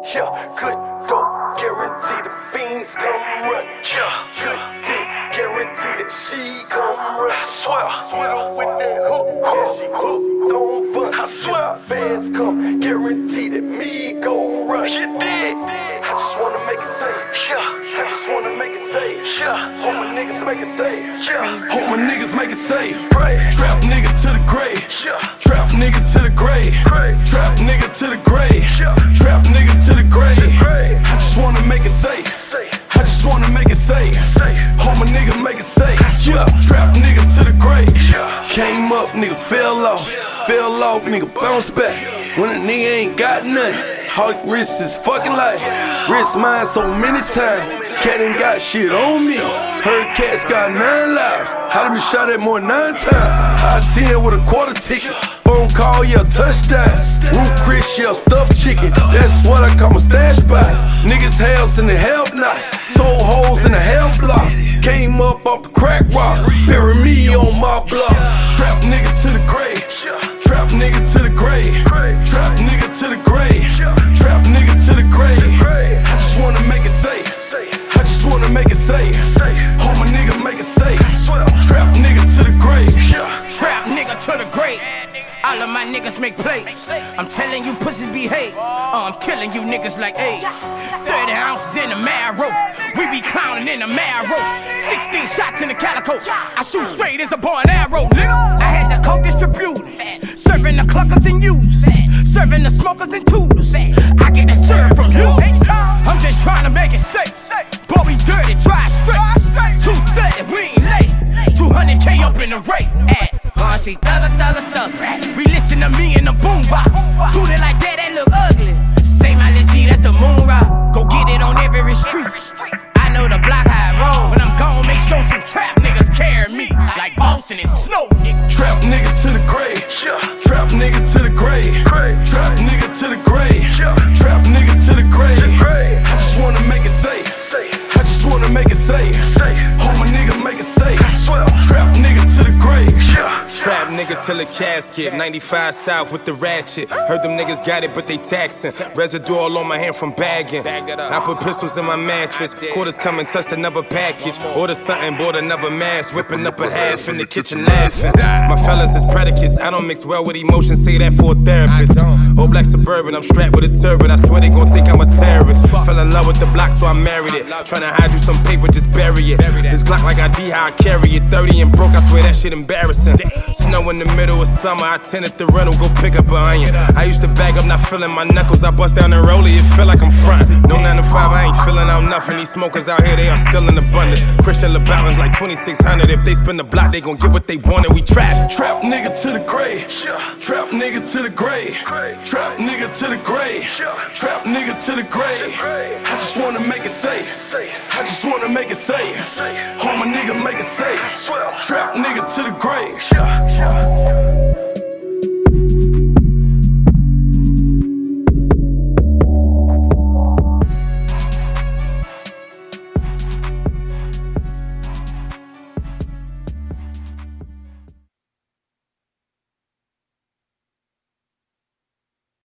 Yeah, good dope, guarantee the fiends come run. Yeah, good dick, guarantee that she come run. I swear, hit her with that hook, yeah, she hooked on fun. I swear, fans come, guarantee that me go run. You did. I just wanna make it safe. Yeah, I just wanna make it safe. Yeah, hope my niggas make it safe. Yeah, hope my niggas make it safe. Trap nigga to the grave. Yeah, trap nigga to the grave. Trap nigga to the grave. Yeah, trap nigga to the grave. I just wanna make it safe. I just wanna make it safe. Hope my niggas make it safe. Yeah, trap nigga to the grave. Came up, nigga fell off. Fell off, nigga bounce back. When a nigga ain't got nothing, all the wrist is fucking life. Wrist mine so many times. Cat ain't got shit on me. Heard cats got 9 lives. How them shot at more 9 times. I 10 with a quarter ticket. Phone call, yeah, touchdown. Root Chris, yeah, stuffed chicken. That's what I call my stash spot. Niggas house in the help knots. Sold hoes in the hell block. Came up off the crack rocks. Bury me on my block. Trap nigga to the grave. Trap nigga to the grave. Trap nigga to the grave. Trap nigga to the grave. I just wanna make it safe. I just wanna make it safe. Hope my niggas make it safe. Trap nigga to the grave. Trap nigga to the grave. All of my niggas make plays. I'm telling you pussies behave. I'm killing you niggas like AIDS. 30 ounces in the marrow. We be clowning in the marrow. 16 shots in the calico. I shoot straight as a bow and arrow, nigga. I had the coke distributed. Serving the cluckers and users. Serving the smokers and tooters. I get the serve from you. I'm just trying to make it safe. Boy, we dirty, drive straight. 230, we ain't late. 200K up in the rate. See, thugger. We listen to me in the boombox. Toot it like that look ugly. Say my G, that's the moon rock. Go get it on every street. I know the block how I roll. When I'm gone, make sure some trap niggas carry me like Boston and Snow. Trap nigga to the grave. Trap nigga to the grave. Trap nigga to the grave. Trap nigga to the grave. I just wanna make it safe. I just wanna make it safe. Hope my niggas make it safe. Trap nigga to the grave. Trap nigga till the casket. 95 South with the ratchet. Heard them niggas got it, but they taxing. Residue all on my hand from bagging. I put pistols in my mattress. Quarters come and touched another package. Order something, bought another mask. Whipping up a half in the kitchen laughing. My fellas is predicates. I don't mix well with emotions. Say that for a therapist. Old black Suburban, I'm strapped with a turban. I swear they gon' think I'm a terrorist. Fell in love with the block, so I married it. Tryna hide you some paper, just bury it. This Glock like ID, how I carry it. 30 and broke, I swear that shit embarrassing. Snow in the middle of summer, I tenant the rental, go pick up an onion. I used to bag up, not feeling my knuckles. I bust down the rollie, it feel like I'm front. No 9 to 5, I ain't feeling out nothing. These smokers out here, they are still in abundance. Christian LeBaron's like 2600. If they spin the block, they gon' get what they want, and we trap. Trap nigga to the grave. Trap nigga to the grave. Trap nigga to the grave. Trap nigga to the grave. I just wanna make it safe. I just wanna make it safe. Hope my niggas make it safe. Trap nigga to the grave.